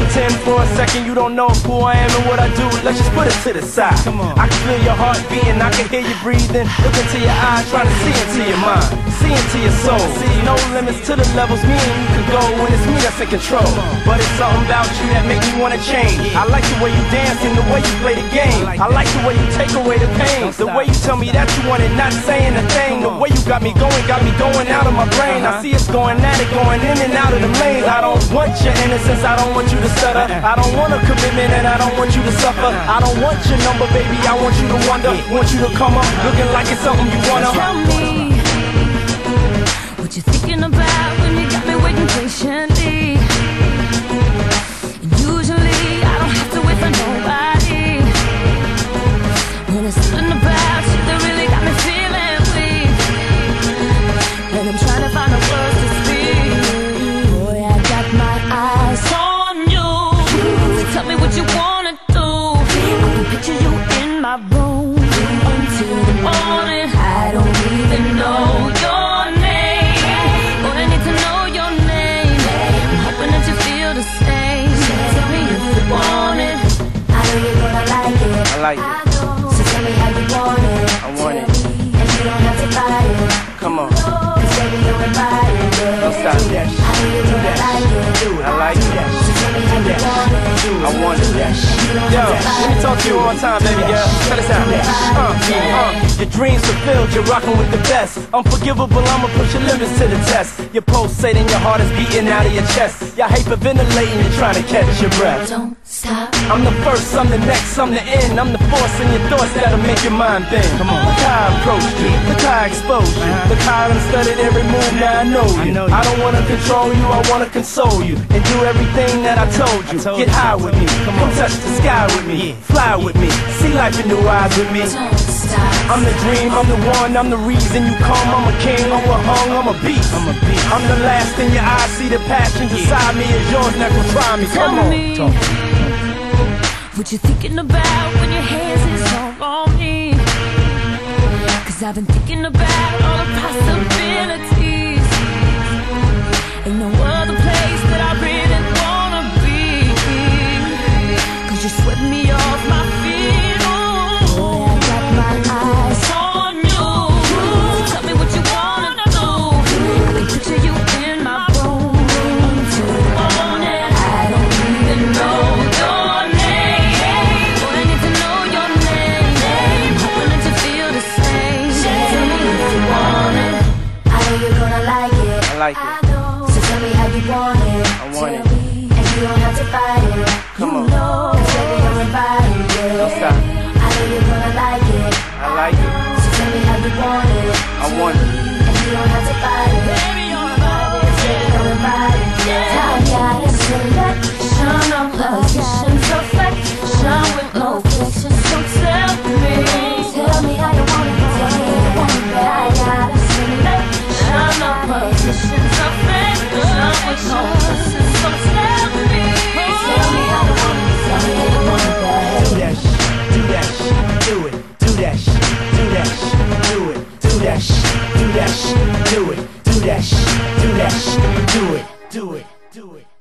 pretend for a second you don't know who I am and what I do. Let's just put it to the side. Come on. I can feel your heart beating, I can hear you breathing. Look into your eyes, trying to see into your mind, see into your soul. See, no limits to the levels me and you can go when it's me that's in control. But it's something about you that make me wanna change. I like the way you dance and the way you play the game. I like the way you take away the pain, the way you tell me that you want it, not saying a thing. The way you got me going out of my brain. I see it's going at it, going in and out of the lanes. I don't want your innocence, I don't want you to stutter. I don't want a commitment and I don't want you to suffer. I don't want your number, baby, I want you to wonder. Want you to come up looking like it's something you wanna. Tell me what you thinking about when you got me waiting patiently. Usually I don't have to wait for nobody. When it's something about you that really got me feeling weak, and I'm trying to find the words to speak. Boy, I got my eyes on you. So tell me what you wanna do. I can picture you in my room until the morning. I don't even know your name, but I need to know your name. I'm hoping that you feel the same. Tell me if you want it. I know you're gonna like it. I like it. So tell me how you want it. I want it. And you don't have to buy it. Come on. Cause baby, you're invited. Don't stop that. I know you're gonna like it. Do it. I like it. So tell me how you want it. I want it. Yo, let me talk to you one more time, baby girl. Check this out. Your dreams fulfilled, you're rocking with the best. Unforgivable, I'ma push your limits to the test. You're pulsating, your heart is beating out of your chest. You're hyperventilating, you're trying to catch your breath. Don't stop. I'm the first, I'm the next, I'm the end. I'm the force in your thoughts that'll make your mind bend. Come on. Look how I approached you, look how I exposed you. Look how I done studied every move, now I know you. I don't wanna control you, I wanna console you. And do everything that I told you. Get high with me, come touch the sky with me. Fly with me, see life in new eyes with me. Don't stop. I'm the dream, I'm the one, I'm the reason you come. I'm a king, I'm a hung, I'm a beast. I'm the last in your eyes, see the passions inside me is yours, never try me. Come on. Tell me what you thinking about when your hands is all on me. Cause I've been thinking about all the possibilities. Ain't no other place that I really wanna be. Cause you swept me off my feet. Oh, I got my eyes on you. So tell me what you wanna do. I can picture you in my room until the morning. I don't even know your name, but I need to know your name. I'm hoping that you feel the same. Tell me if you want it. I know you're gonna like it. I like it. So tell me how you want it. I want it. And you don't have to fight it. Come on. Cause baby, you're invited. Don't stop. I know you're gonna like it. I like it. So tell me how you want it. I want it. And you don't have to fight it. Baby, you're invited. Baby, you're invited. I got a selection of positions, perfection with no fiction. So tell me how you want it. Tell me how you want it. I got a selection of positions, perfection with no fiction. So tell me how you want it. Tell me how you want it. Do that shit, do that shit, do it, do that shit, do that shit, do it, do that shit, do that shit, do it, do that shit, do that shit, do it, do it, do it.